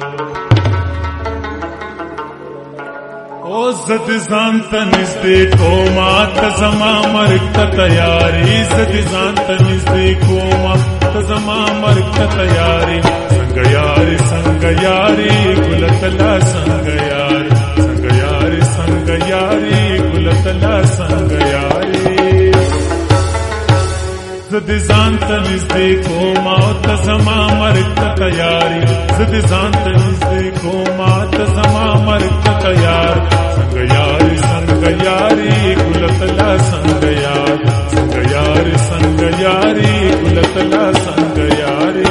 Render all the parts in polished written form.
او زد ځان ته نږدې کومه ته زما مرګ ته تیارې زد ځان ته نږدې کومه ته زما مرګ ته تیارې څنګه یارې څنګه یارې ګل تلا څنګه یارې څنګه یارې څنګه یارې ګل تلا څنګه یارې زد ځان ته نږدې کومه ته زما مرګ ته تیارې زد ځان ته نږدې کومه ته زما مرګ ته تیارې څنګه یارې څنګه یارې ګل تلا څنګه یارې څنګه یارې څنګه یارې ګل تلا څنګه یارې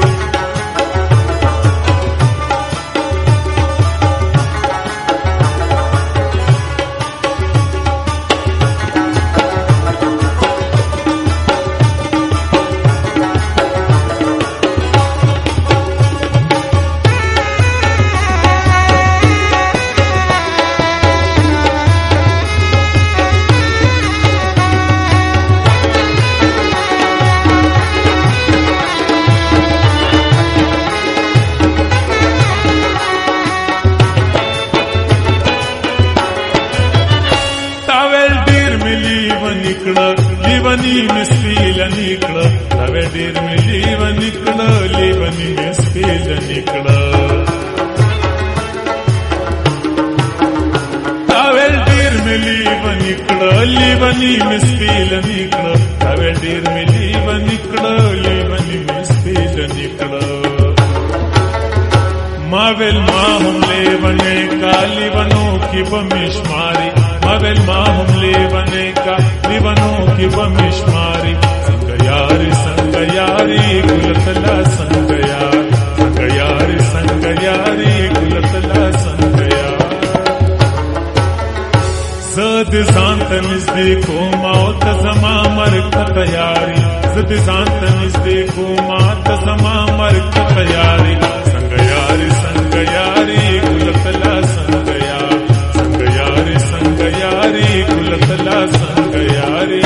لیونی مسپیل نکړه دا ډېر مې لیونی کړه لیونی مسپیل نکړه دا ډېر مې لیونی کړه لیونی مسپیل نکړه دا ډېر مې لیونی کړه لیونی مسپیل نکړه ما ویل ما هم لیونه کا لیونو کی بمشماری مابل ما هم لیونه کا لیونو کی بمشماری څنګه یاري څنګه یاري ګل تلا څنګه یاري څنګه یاري څنګه یاري ګل تلا څنګه یاري زد ځان ته نږدې کومه او ته زما مرګ ته تیاري زد ځان ته نږدې کومه ته زما مرګ ته تیاري څنګه یاري څنګه یاري ګل تلا څنګه یاري څنګه یاري څنګه یاري ګل تلا څنګه یاري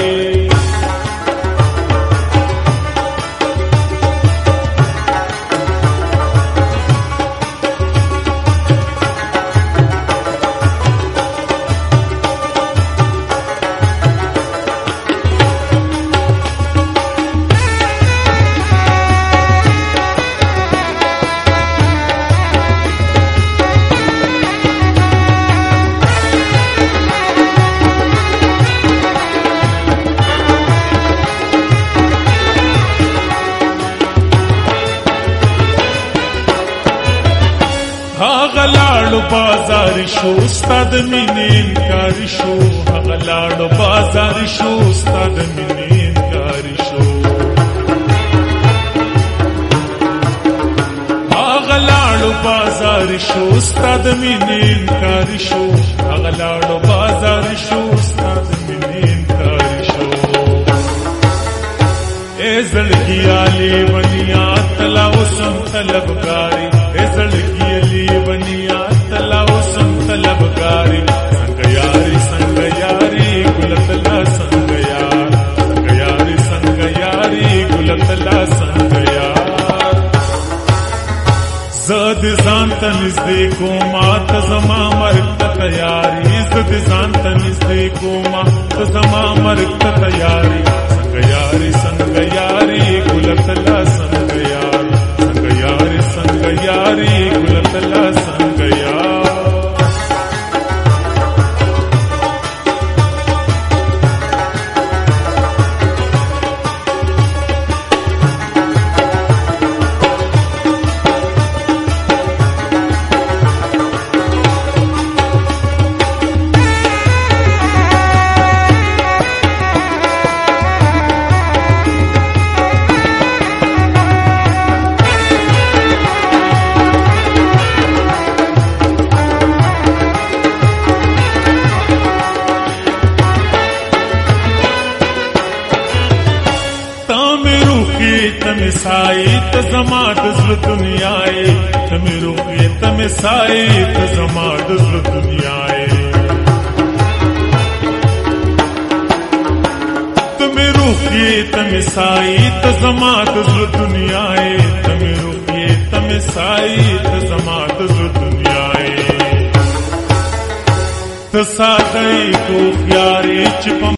غلاړو بازار شو استاد مینې انکار شو غلاړو بازار شو استاد مینې انکار شو غلاړو بازار شو استاد مینې انکار شو غلاړو بازار شو استاد مینې انکار شو اے زړګي علي ونیا تلا وسم طلبګاری اے زړګي علي ونیا تلا وسم طلبګاری څنګه یاري څنګه یاري ګل تلا څنګه یار څنګه یاري څنګه یاري ګل تلا څنګه یار زد ځان ته نږدې کومه ته زما مرګ ته تیاري زد ځان ته نږدې کومه ته زما مرګ ته تیاري څنګه یاري څنګه یاري ګل تلا څنګه یار څنګه یاري څنګه یاري ګل تلا څنګه یار تم سائی تزما دزل دنیاے تم روحی تم سائی تزما دزل دنیاے تم روحی تم سائی تزما دزل دنیاے تم روحی تم سائی تزما ته ساده کو خياري چې